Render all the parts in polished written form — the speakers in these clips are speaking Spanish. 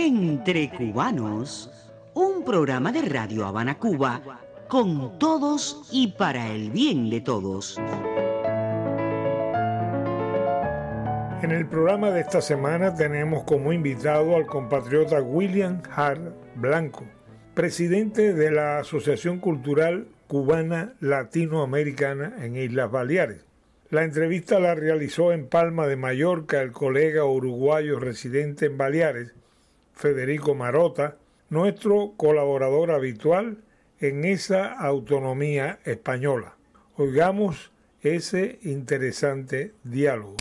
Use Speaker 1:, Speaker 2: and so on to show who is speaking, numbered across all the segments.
Speaker 1: Entre Cubanos, un programa de Radio Habana, Cuba, con todos y para el bien de todos.
Speaker 2: En el programa de esta semana tenemos como invitado al compatriota William Hart Blanco, presidente de la Asociación Cultural Cubana Latinoamericana en Islas Baleares. La entrevista la realizó en Palma de Mallorca el colega uruguayo residente en Baleares, Federico Marota, nuestro colaborador habitual en esa autonomía española. Oigamos ese interesante diálogo.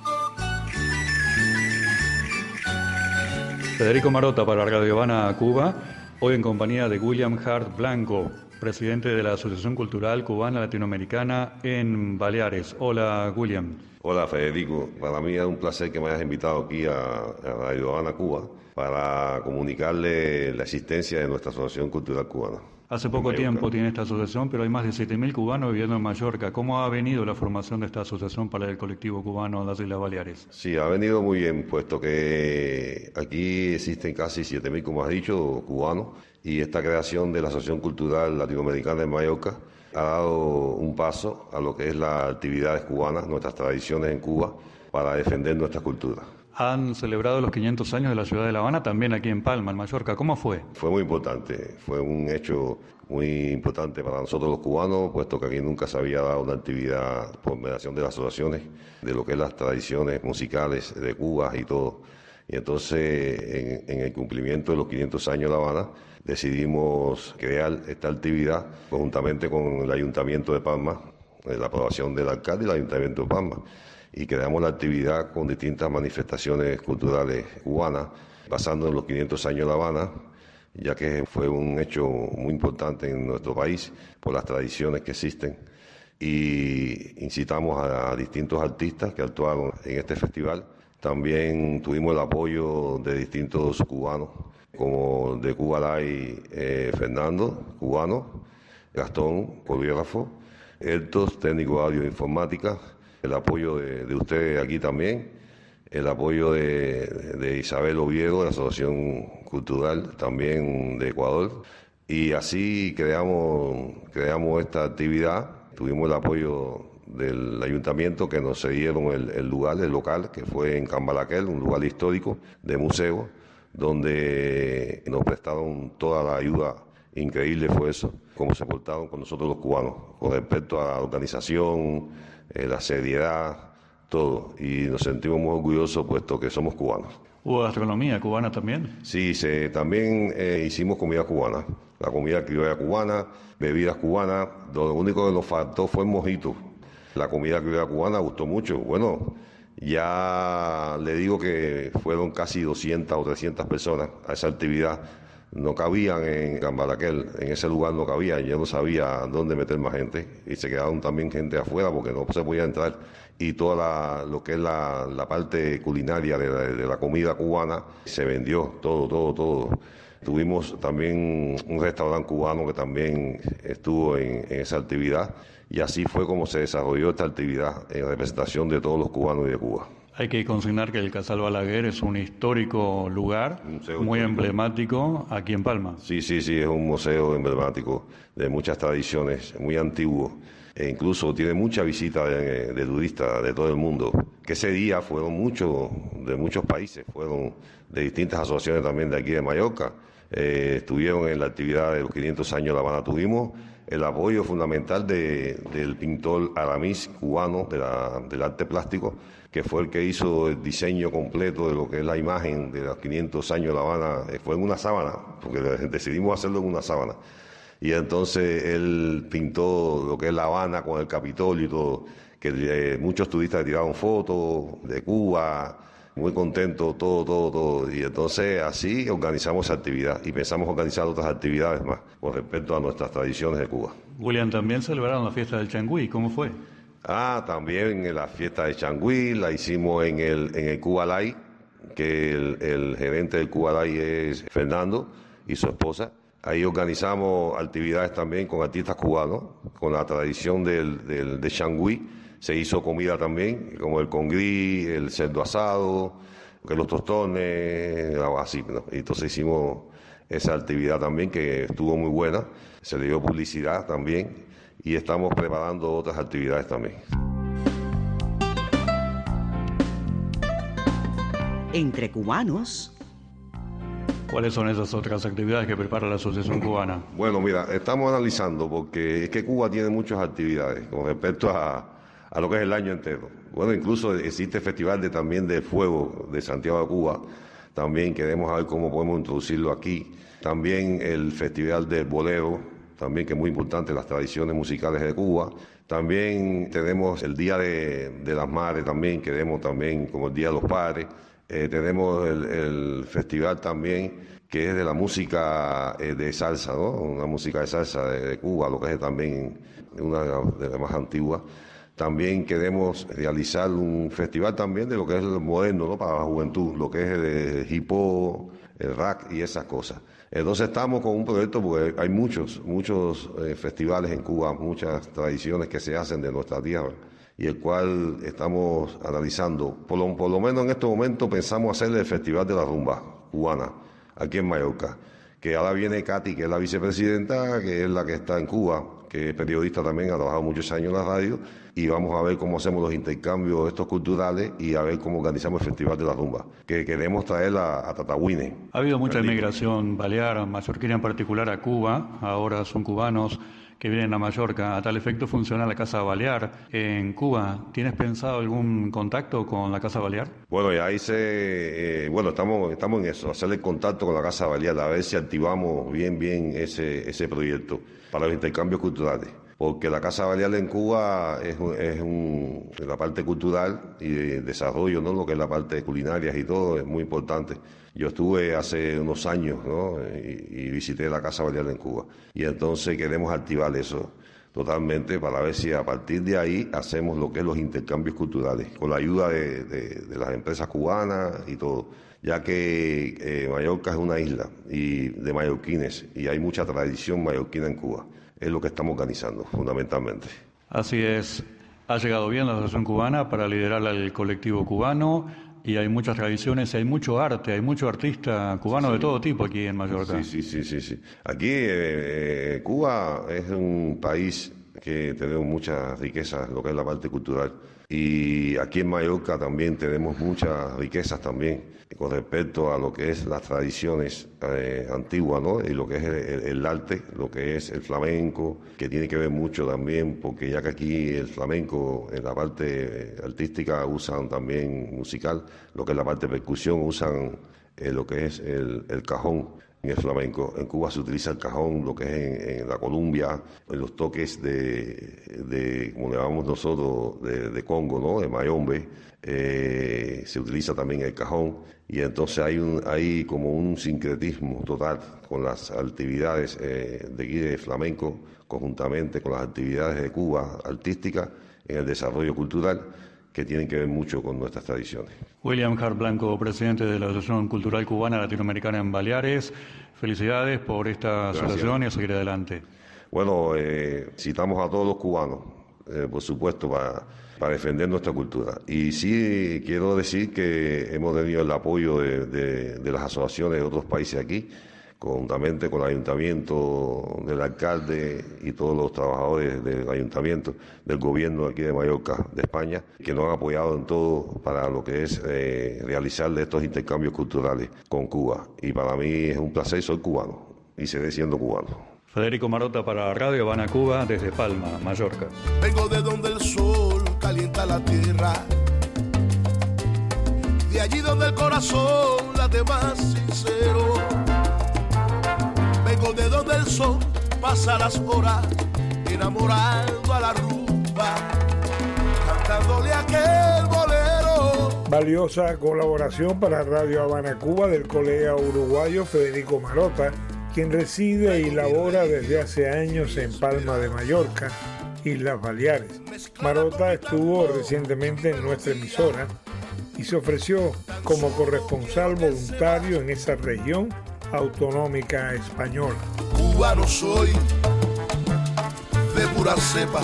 Speaker 3: Federico Marota para Radio Habana, Cuba, hoy en compañía de William Hart Blanco, presidente de la Asociación Cultural Cubana Latinoamericana en Baleares. Hola, William.
Speaker 4: Hola, Federico. Para mí es un placer que me hayas invitado aquí a Radio Habana, Cuba, para comunicarle la existencia de nuestra Asociación Cultural Cubana.
Speaker 3: Hace poco tiempo tiene esta asociación, pero hay más de 7.000 cubanos viviendo en Mallorca. ¿Cómo ha venido la formación de esta asociación para el colectivo cubano en las Islas Baleares?
Speaker 4: Sí, ha venido muy bien, puesto que aquí existen casi 7.000, como has dicho, cubanos, y esta creación de la Asociación Cultural Latinoamericana en Mallorca ha dado un paso a lo que es las actividades cubanas, nuestras tradiciones en Cuba, para defender nuestra cultura.
Speaker 3: Han celebrado los 500 años de la ciudad de La Habana, también aquí en Palma, en Mallorca. ¿Cómo fue?
Speaker 4: Fue muy importante, fue un hecho muy importante para nosotros los cubanos, puesto que aquí nunca se había dado una actividad por mediación de las asociaciones, de lo que es las tradiciones musicales de Cuba y todo. Y entonces, en el cumplimiento de los 500 años de La Habana, decidimos crear esta actividad conjuntamente con el Ayuntamiento de Palma, la aprobación del alcalde y el Ayuntamiento de Palma. Y creamos la actividad con distintas manifestaciones culturales cubanas, basando en los 500 años de La Habana, ya que fue un hecho muy importante en nuestro país por las tradiciones que existen. Y incitamos a distintos artistas que actuaron en este festival. También tuvimos el apoyo de distintos cubanos, como de Cuba Live, Fernando, cubano, Gastón, coreógrafo, Eltos, técnico de audio e informática, el apoyo de ustedes aquí también, el apoyo de Isabel Oviedo, de la Asociación Cultural también de Ecuador, y así creamos esta actividad. Tuvimos el apoyo del ayuntamiento, que nos cedieron el local, que fue en Cambalaquel, un lugar histórico de museo, donde nos prestaron toda la ayuda. Increíble fue eso, cómo se portaron con nosotros los cubanos, con respecto a la organización, la seriedad, todo. Y nos sentimos muy orgullosos, puesto que somos cubanos.
Speaker 3: ¿Hubo gastronomía cubana también?
Speaker 4: Sí, también hicimos comida cubana, la comida criolla cubana, bebidas cubanas. Lo único que nos faltó fue el mojito. La comida criolla cubana gustó mucho. Bueno, ya le digo que fueron casi 200 o 300 personas a esa actividad. No cabían en Cambalaquel, en ese lugar no cabía, yo no sabía dónde meter más gente, y se quedaron también gente afuera porque no se podía entrar, y toda lo que es la parte culinaria de la comida cubana se vendió, todo. Tuvimos también un restaurante cubano que también estuvo en esa actividad, y así fue como se desarrolló esta actividad en representación de todos los cubanos y de Cuba.
Speaker 3: Hay que consignar que el Casal Balaguer es un histórico lugar, muy emblemático aquí en Palma.
Speaker 4: Sí, es un museo emblemático de muchas tradiciones, muy antiguo, e incluso tiene mucha visita de turistas de todo el mundo, que ese día fueron de muchos países, fueron de distintas asociaciones también de aquí de Mallorca, estuvieron en la actividad de los 500 años de La Habana. Tuvimos el apoyo fundamental del pintor Aramis, cubano, del arte plástico, que fue el que hizo el diseño completo de lo que es la imagen de los 500 años de La Habana. Fue en una sábana, porque decidimos hacerlo en una sábana. Y entonces él pintó lo que es La Habana con el Capitolio y todo, que muchos turistas tiraron fotos de Cuba, muy contentos, todo. Y entonces así organizamos esa actividad y pensamos organizar otras actividades más con respecto a nuestras tradiciones de Cuba.
Speaker 3: William, también celebraron la fiesta del Changüí, ¿cómo fue?
Speaker 4: También en la fiesta de Changüí la hicimos en el Cuba Live, que el gerente del Cuba Live es Fernando y su esposa. Ahí organizamos actividades también con artistas cubanos, con la tradición de Changüí. Se hizo comida también, como el congrí, el cerdo asado, que los tostones, así, ¿no? Y entonces hicimos esa actividad también que estuvo muy buena, se le dio publicidad también y estamos preparando otras actividades también.
Speaker 1: Entre cubanos.
Speaker 3: ¿Cuáles son esas otras actividades que prepara la Asociación Cubana?
Speaker 4: Bueno, mira, estamos analizando porque es que Cuba tiene muchas actividades con respecto a lo que es el año entero. Bueno, incluso existe el Festival también del Fuego de Santiago de Cuba, también queremos ver cómo podemos introducirlo aquí. También el Festival del Bolero, también que es muy importante, las tradiciones musicales de Cuba. También tenemos el Día de las Madres también, queremos también como el Día de los Padres. Tenemos el festival también que es de la música de salsa, ¿no? Una música de salsa de Cuba, lo que es también una de las más antiguas. También queremos realizar un festival también de lo que es el moderno, ¿no? Para la juventud, lo que es el hip hop, el rap y esas cosas. Entonces estamos con un proyecto porque hay muchos festivales en Cuba, muchas tradiciones que se hacen de nuestra tierra y el cual estamos analizando. Por lo menos en este momento pensamos hacer el Festival de la Rumba Cubana, aquí en Mallorca, que ahora viene Katy, que es la vicepresidenta, que es la que está en Cuba, que es periodista también, ha trabajado muchos años en la radio, y vamos a ver cómo hacemos los intercambios estos culturales y a ver cómo organizamos el Festival de la Rumba, que queremos traer a Tatahuine.
Speaker 3: Ha habido mucha inmigración balear, mallorquina en particular, a Cuba, ahora son cubanos que vienen a Mallorca. A tal efecto funciona la Casa Balear en Cuba. ¿Tienes pensado algún contacto con la Casa Balear?
Speaker 4: Bueno, y ahí estamos en eso, hacer el contacto con la Casa Balear, a ver si activamos bien ese proyecto para los intercambios culturales. Porque la Casa Balear en Cuba es la parte cultural y de desarrollo, ¿no? Lo que es la parte de culinarias y todo, es muy importante. Yo estuve hace unos años, ¿no? y visité la Casa Balear en Cuba. Y entonces queremos activar eso totalmente para ver si a partir de ahí hacemos lo que es los intercambios culturales, con la ayuda de las empresas cubanas y todo. Ya que Mallorca es una isla y de mallorquines y hay mucha tradición mallorquina en Cuba. Es lo que estamos organizando, fundamentalmente.
Speaker 3: Así es. Ha llegado bien la Asociación Cubana para liderar al colectivo cubano y hay muchas tradiciones, hay mucho arte, hay mucho artista cubano de todo tipo aquí en Mallorca.
Speaker 4: Sí. Aquí Cuba es un país que tenemos muchas riquezas, lo que es la parte cultural. Y aquí en Mallorca también tenemos muchas riquezas también con respecto a lo que es las tradiciones antiguas, ¿no? Y lo que es el arte, lo que es el flamenco, que tiene que ver mucho también, porque ya que aquí el flamenco en la parte artística usan también musical, lo que es la parte de percusión usan lo que es el cajón. En el flamenco, en Cuba se utiliza el cajón, lo que es en la Columbia, en los toques de como le llamamos nosotros, de Congo, ¿no? De mayombe, se utiliza también el cajón y entonces hay como un sincretismo total con las actividades de aquí de flamenco, conjuntamente con las actividades de Cuba artísticas en el desarrollo cultural, que tienen que ver mucho con nuestras tradiciones.
Speaker 3: William Hart Blanco, presidente de la Asociación Cultural Cubana Latinoamericana en Baleares, felicidades por esta asociación y a seguir adelante.
Speaker 4: Bueno, citamos a todos los cubanos, por supuesto, para defender nuestra cultura. Y sí quiero decir que hemos tenido el apoyo de las asociaciones de otros países aquí, conjuntamente con el ayuntamiento, del alcalde y todos los trabajadores del ayuntamiento, del gobierno aquí de Mallorca, de España, que nos han apoyado en todo para lo que es realizar estos intercambios culturales con Cuba. Y para mí es un placer, soy cubano y seguiré siendo cubano.
Speaker 3: Federico Marota para Radio Habana, Cuba, desde Palma, Mallorca.
Speaker 5: Vengo de donde el sol calienta la tierra, de allí donde el corazón late más sincero. Vengo de donde el sol pasa las horas enamorando a la rumba, cantándole aquel bolero.
Speaker 2: Valiosa colaboración para Radio Habana Cuba del colega uruguayo Federico Marota, quien reside y labora desde hace años en Palma de Mallorca, Islas Baleares. Marota estuvo recientemente en nuestra emisora y se ofreció como corresponsal voluntario en esa región autonómica española.
Speaker 5: Cubano soy de pura cepa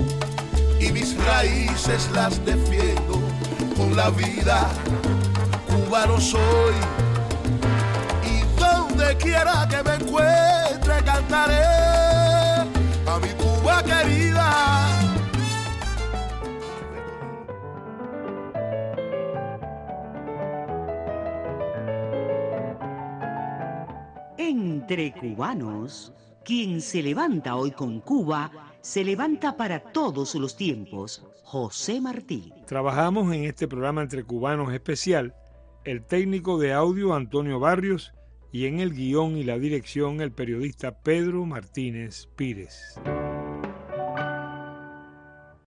Speaker 5: y mis raíces las defiendo con la vida. cubano soy, y donde quiera que me encuentre cantaré a mi Cuba querida.
Speaker 1: Entre cubanos, quien se levanta hoy con Cuba, se levanta para todos los tiempos. José Martí.
Speaker 2: Trabajamos en este programa Entre Cubanos especial, el técnico de audio Antonio Barrios y en el guión y la dirección el periodista Pedro Martínez Pírez.